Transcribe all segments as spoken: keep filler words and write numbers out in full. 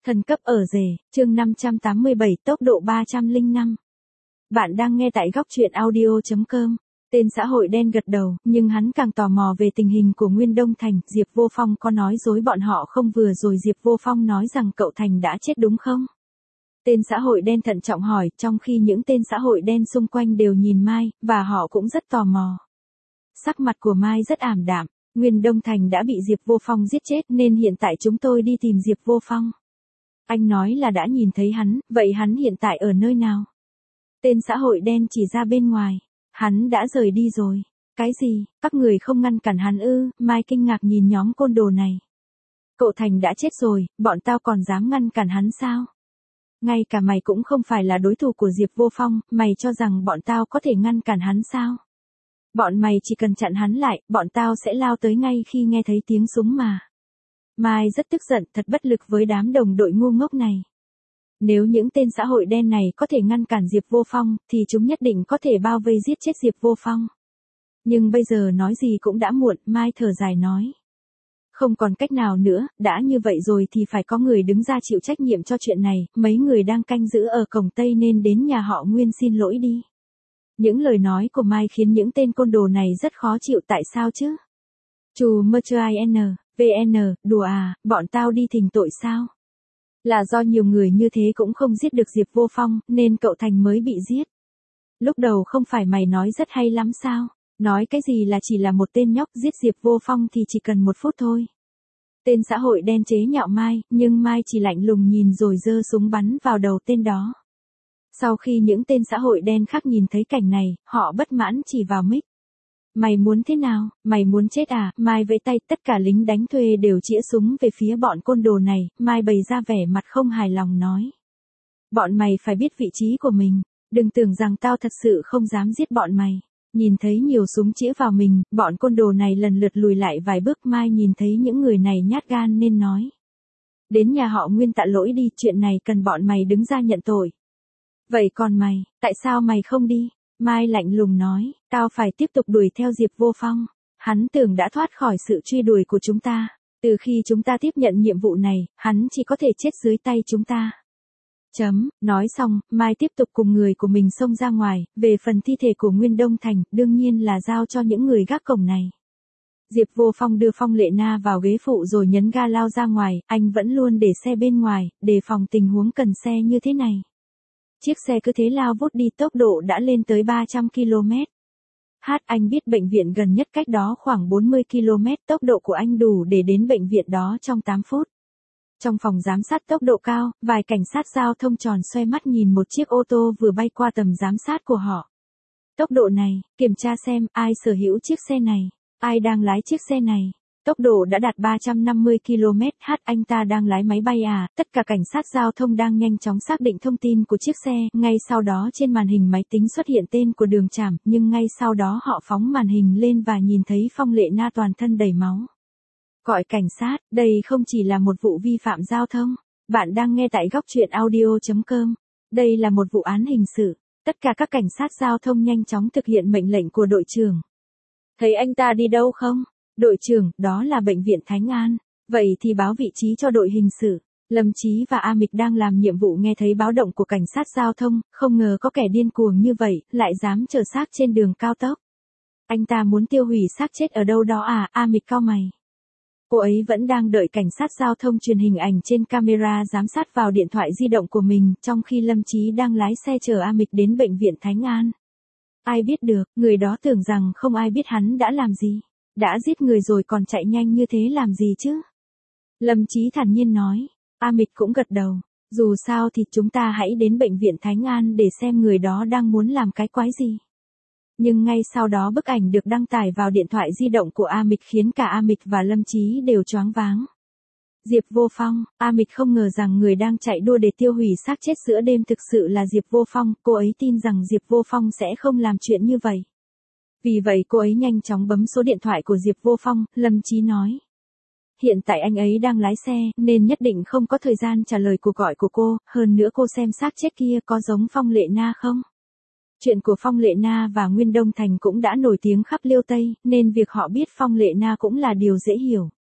Thần cấp ở rể, chương năm trăm tám mươi bảy, tốc độ ba trăm lẻ năm. Bạn đang nghe tại góc truyện audio chấm com. Tên xã hội đen gật đầu, nhưng hắn càng tò mò về tình hình của Nguyên Đông Thành. Diệp Vô Phong có nói dối bọn họ không? Vừa rồi Diệp Vô Phong nói rằng cậu Thành đã chết đúng không? Tên xã hội đen thận trọng hỏi, trong khi những tên xã hội đen xung quanh đều nhìn Mai, và họ cũng rất tò mò. Sắc mặt của Mai rất ảm đạm. Nguyên Đông Thành đã bị Diệp Vô Phong giết chết nên hiện tại chúng tôi đi tìm Diệp Vô Phong. Anh nói là đã nhìn thấy hắn, vậy hắn hiện tại ở nơi nào? Tên xã hội đen chỉ ra bên ngoài. Hắn đã rời đi rồi. Cái gì, các người không ngăn cản hắn ư? Mai kinh ngạc nhìn nhóm côn đồ này. Cậu Thành đã chết rồi, bọn tao còn dám ngăn cản hắn sao? Ngay cả mày cũng không phải là đối thủ của Diệp Vô Phong, mày cho rằng bọn tao có thể ngăn cản hắn sao? Bọn mày chỉ cần chặn hắn lại, bọn tao sẽ lao tới ngay khi nghe thấy tiếng súng mà. Mai rất tức giận, thật bất lực với đám đồng đội ngu ngốc này. Nếu những tên xã hội đen này có thể ngăn cản Diệp Vô Phong, thì chúng nhất định có thể bao vây giết chết Diệp Vô Phong. Nhưng bây giờ nói gì cũng đã muộn, Mai thở dài nói. Không còn cách nào nữa, đã như vậy rồi thì phải có người đứng ra chịu trách nhiệm cho chuyện này, mấy người đang canh giữ ở cổng Tây nên đến nhà họ Nguyên xin lỗi đi. Những lời nói của Mai khiến những tên côn đồ này rất khó chịu, tại sao chứ? Chù mơ chơ i n, vê en, đùa à, bọn tao đi thỉnh tội sao? Là do nhiều người như thế cũng không giết được Diệp Vô Phong, nên cậu Thành mới bị giết. Lúc đầu không phải mày nói rất hay lắm sao? Nói cái gì là chỉ là một tên nhóc giết Diệp Vô Phong thì chỉ cần một phút thôi. Tên xã hội đen chế nhạo Mai, nhưng Mai chỉ lạnh lùng nhìn rồi giơ súng bắn vào đầu tên đó. Sau khi những tên xã hội đen khác nhìn thấy cảnh này, họ bất mãn chỉ vào mic. Mày muốn thế nào, mày muốn chết à? Mai vẫy tay, tất cả lính đánh thuê đều chĩa súng về phía bọn côn đồ này. Mai bày ra vẻ mặt không hài lòng nói. Bọn mày phải biết vị trí của mình, đừng tưởng rằng tao thật sự không dám giết bọn mày. Nhìn thấy nhiều súng chĩa vào mình, bọn côn đồ này lần lượt lùi lại vài bước. Mai nhìn thấy những người này nhát gan nên nói. Đến nhà họ Nguyên tạ lỗi đi, chuyện này cần bọn mày đứng ra nhận tội. Vậy còn mày, tại sao mày không đi? Mai lạnh lùng nói, tao phải tiếp tục đuổi theo Diệp Vô Phong. Hắn tưởng đã thoát khỏi sự truy đuổi của chúng ta. Từ khi chúng ta tiếp nhận nhiệm vụ này, hắn chỉ có thể chết dưới tay chúng ta. Chấm, nói xong, Mai tiếp tục cùng người của mình xông ra ngoài, về phần thi thể của Nguyên Đông Thành, đương nhiên là giao cho những người gác cổng này. Diệp Vô Phong đưa Phong Lệ Na vào ghế phụ rồi nhấn ga lao ra ngoài, anh vẫn luôn để xe bên ngoài, đề phòng tình huống cần xe như thế này. Chiếc xe cứ thế lao vút đi, tốc độ đã lên tới ba trăm ki lô mét. Hát, anh biết bệnh viện gần nhất cách đó khoảng bốn mươi ki lô mét, tốc độ của anh đủ để đến bệnh viện đó trong tám phút. Trong phòng giám sát tốc độ cao, vài cảnh sát giao thông tròn xoe mắt nhìn một chiếc ô tô vừa bay qua tầm giám sát của họ. Tốc độ này, kiểm tra xem ai sở hữu chiếc xe này, ai đang lái chiếc xe này. Tốc độ đã đạt ba trăm năm mươi ki lô mét, hát anh ta đang lái máy bay à? Tất cả cảnh sát giao thông đang nhanh chóng xác định thông tin của chiếc xe, ngay sau đó trên màn hình máy tính xuất hiện tên của đường trảm, nhưng ngay sau đó họ phóng màn hình lên và nhìn thấy Phong Lệ Na toàn thân đầy máu. Gọi cảnh sát, đây không chỉ là một vụ vi phạm giao thông. Bạn đang nghe tại góc truyện audio chấm com. Đây là một vụ án hình sự. Tất cả các cảnh sát giao thông nhanh chóng thực hiện mệnh lệnh của đội trưởng. Thấy anh ta đi đâu không? Đội trưởng, đó là bệnh viện Thánh An. Vậy thì báo vị trí cho đội hình sự. Lâm Chí và A Mịch đang làm nhiệm vụ nghe thấy báo động của cảnh sát giao thông, không ngờ có kẻ điên cuồng như vậy, lại dám chở xác trên đường cao tốc. Anh ta muốn tiêu hủy xác chết ở đâu đó à? A Mịch cau mày. Cô ấy vẫn đang đợi cảnh sát giao thông truyền hình ảnh trên camera giám sát vào điện thoại di động của mình, trong khi Lâm Chí đang lái xe chở A Mịch đến bệnh viện Thánh An. Ai biết được, người đó tưởng rằng không ai biết hắn đã làm gì. Đã giết người rồi còn chạy nhanh như thế làm gì chứ? Lâm Chí thản nhiên nói. A Mịch cũng gật đầu. Dù sao thì chúng ta hãy đến bệnh viện Thánh An để xem người đó đang muốn làm cái quái gì. Nhưng ngay sau đó bức ảnh được đăng tải vào điện thoại di động của A Mịch khiến cả A Mịch và Lâm Chí đều choáng váng. Diệp Vô Phong, A Mịch không ngờ rằng người đang chạy đua để tiêu hủy xác chết giữa đêm thực sự là Diệp Vô Phong, cô ấy tin rằng Diệp Vô Phong sẽ không làm chuyện như vậy. Vì vậy cô ấy nhanh chóng bấm số điện thoại của Diệp Vô Phong, Lâm Chí nói. Hiện tại anh ấy đang lái xe, nên nhất định không có thời gian trả lời cuộc gọi của cô, hơn nữa cô xem xác chết kia có giống Phong Lệ Na không? Chuyện của Phong Lệ Na và Nguyên Đông Thành cũng đã nổi tiếng khắp Liêu Tây, nên việc họ biết Phong Lệ Na cũng là điều dễ hiểu.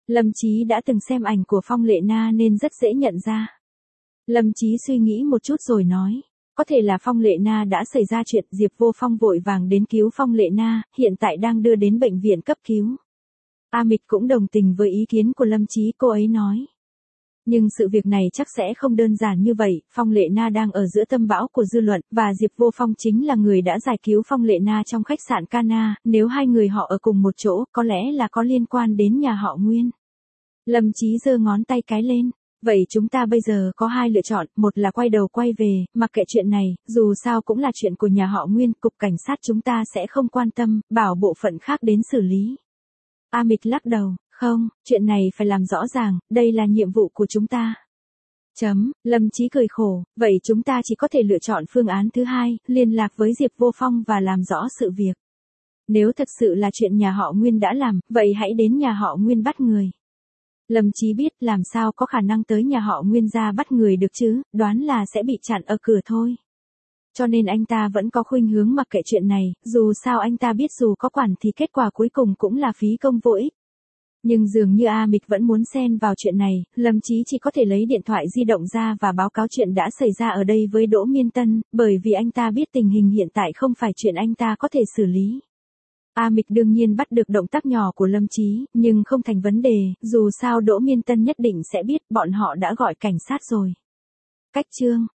Lâm Chí đã từng xem ảnh của Phong Lệ Na nên rất dễ nhận ra. Lâm Chí suy nghĩ một chút rồi nói, có thể là Phong Lệ Na đã xảy ra chuyện, Diệp Vô Phong vội vàng đến cứu Phong Lệ Na, hiện tại đang đưa đến bệnh viện cấp cứu. A Mịch cũng đồng tình với ý kiến của Lâm Chí, cô ấy nói. Nhưng sự việc này chắc sẽ không đơn giản như vậy, Phong Lệ Na đang ở giữa tâm bão của dư luận, và Diệp Vô Phong chính là người đã giải cứu Phong Lệ Na trong khách sạn Cana, nếu hai người họ ở cùng một chỗ, có lẽ là có liên quan đến nhà họ Nguyên. Lâm Chí giơ ngón tay cái lên. Vậy chúng ta bây giờ có hai lựa chọn, một là quay đầu quay về, mặc kệ chuyện này, dù sao cũng là chuyện của nhà họ Nguyên, cục cảnh sát chúng ta sẽ không quan tâm, bảo bộ phận khác đến xử lý. A Mịch lắc đầu, không, chuyện này phải làm rõ ràng, đây là nhiệm vụ của chúng ta. Chấm, Lâm Chí cười khổ, vậy chúng ta chỉ có thể lựa chọn phương án thứ hai, liên lạc với Diệp Vô Phong và làm rõ sự việc. Nếu thật sự là chuyện nhà họ Nguyên đã làm, vậy hãy đến nhà họ Nguyên bắt người. Lâm Chí biết làm sao có khả năng tới nhà họ Nguyên ra bắt người được chứ, đoán là sẽ bị chặn ở cửa thôi. Cho nên anh ta vẫn có khuynh hướng mặc kệ chuyện này, dù sao anh ta biết dù có quản thì kết quả cuối cùng cũng là phí công vô ích. Nhưng dường như A Mịch vẫn muốn xen vào chuyện này, Lâm Chí chỉ có thể lấy điện thoại di động ra và báo cáo chuyện đã xảy ra ở đây với Đỗ Miên Tân, bởi vì anh ta biết tình hình hiện tại không phải chuyện anh ta có thể xử lý. A Mịch đương nhiên bắt được động tác nhỏ của Lâm Chí, nhưng không thành vấn đề, dù sao Đỗ Miên Tân nhất định sẽ biết bọn họ đã gọi cảnh sát rồi. Cách chương